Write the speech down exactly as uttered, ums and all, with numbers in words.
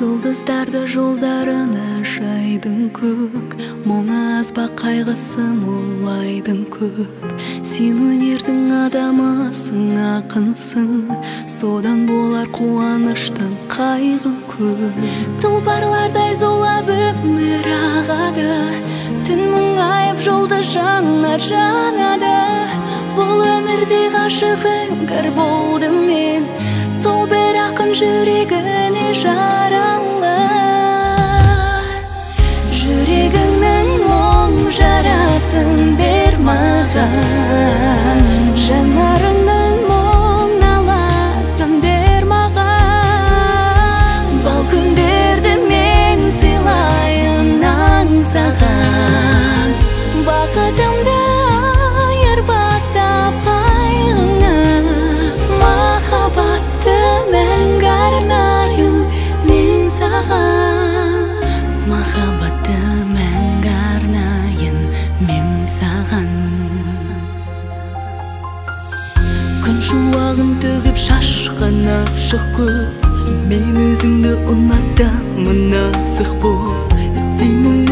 Жұлдыздарды жолдарына жайдың көк, мұңы аз ба қайғысы мол айдың көп. Сен өнердің адамысың, ақынсың, содан болар қуаныштан қайғың көп. Тұлпарлардай зулап өмір ағады, түн мұңайып жұлдыз жанар жанады. Бұл өмірде ғашық іңкәр болдым мен, сол бір ақын жүрегіне жаралы. Жүрегіңнің мұң жарасын бер маған, жанарыңның мұң наласын бер маған. Бал күндерді мен сыйлайын аңсаған, бақытымды айырбастап қайғыңа. Махаббатты мәңгі арнайын мен саған, махаббатты мәңгі арнайын мен саған. Күн шуағын төгіп шашқан ашық көп, мен өзіңді ұнатамын асық боп. Сенің